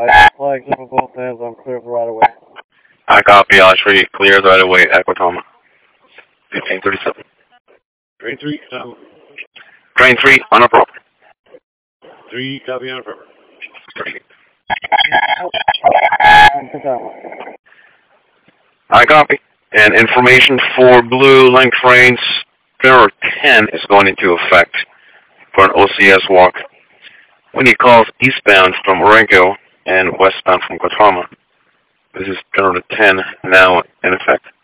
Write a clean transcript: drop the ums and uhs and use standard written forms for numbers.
flags up on both ends. I'm clear for right away. I copy. Osprey clears right away. Equatoma. 1537. Train 3, Train 3 on a proper. 3, copy on forever. 3. I copy. And information for blue line trains, General 10 is going into effect for an OCS walk when he calls eastbound from Orenco and westbound from Guatemala. This is General 10 now in effect.